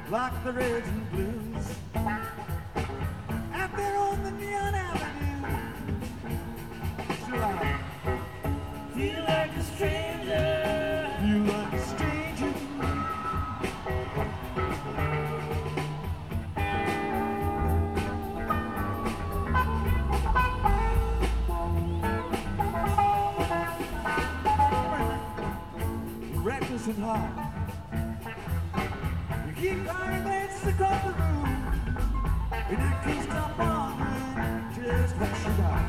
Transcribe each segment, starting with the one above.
like the reds and blues. Out there on the neon avenue, still I feel like a stranger. Feel like a stranger. Reckless and hard. You keep flying glances across the room, and I can't stop wondering just what you got.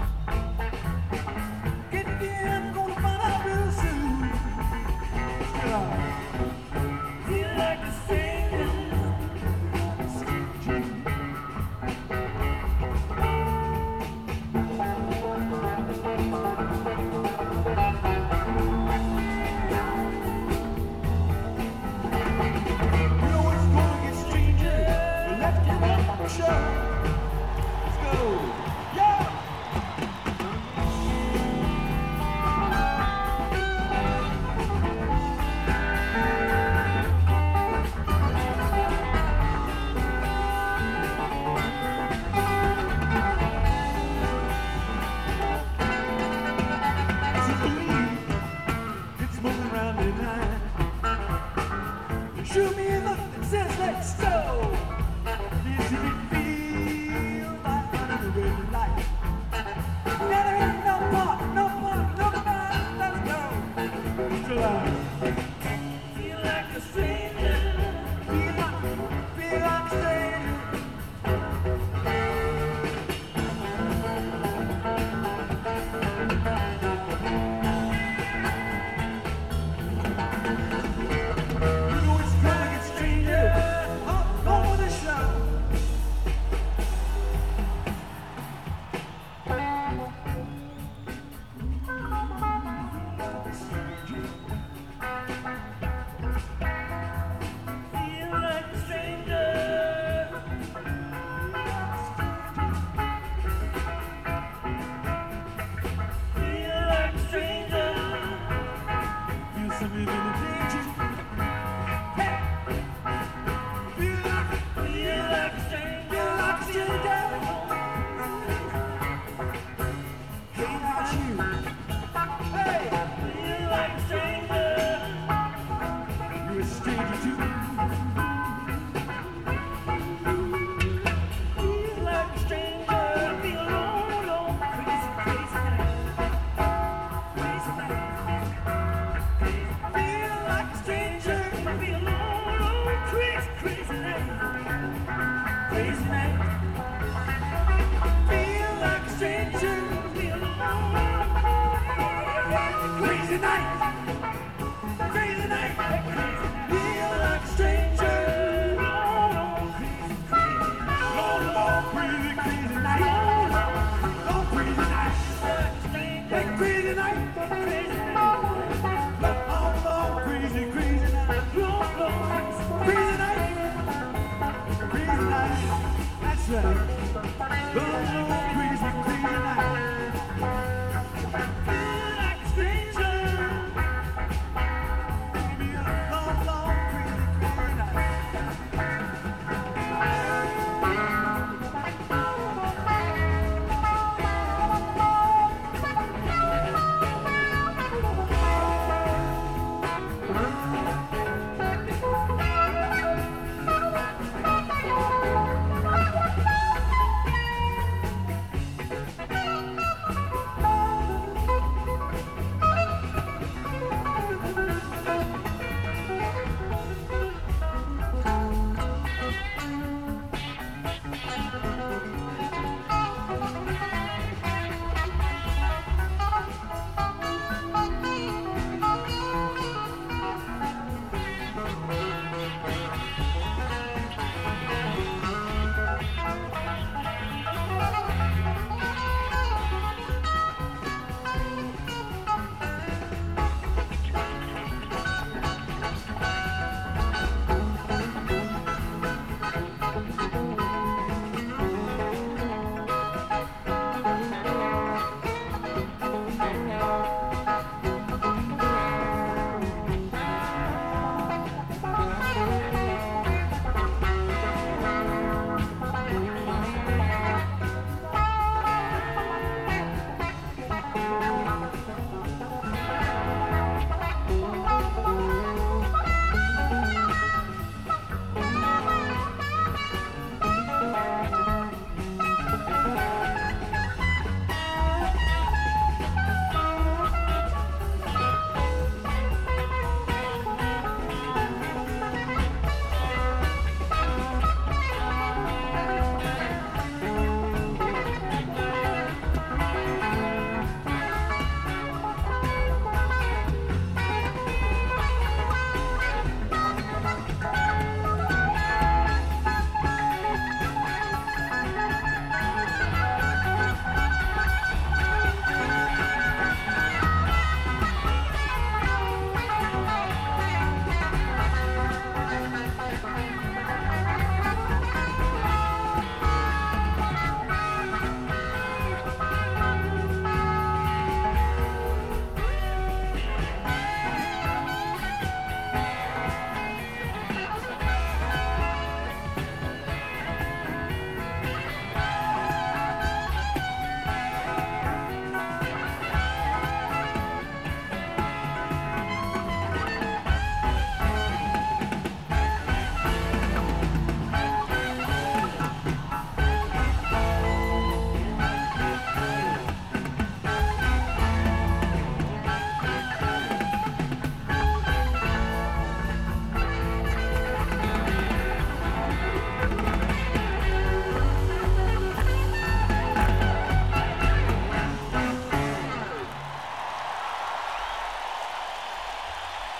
Get in, gonna find out real soon. Still I feel like a stranger. Show. Let's go. Yeah. It's moving around tonight. Shoot me in the says let's go. This is it feel like under the red light. There ain't no part, let's go. Till I feel like a stranger. Feel like a stranger. You know it's gonna get stranger. Oh,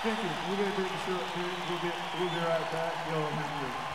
Thank you. We're gonna take a short break. We'll be right back. Y'all hang with us.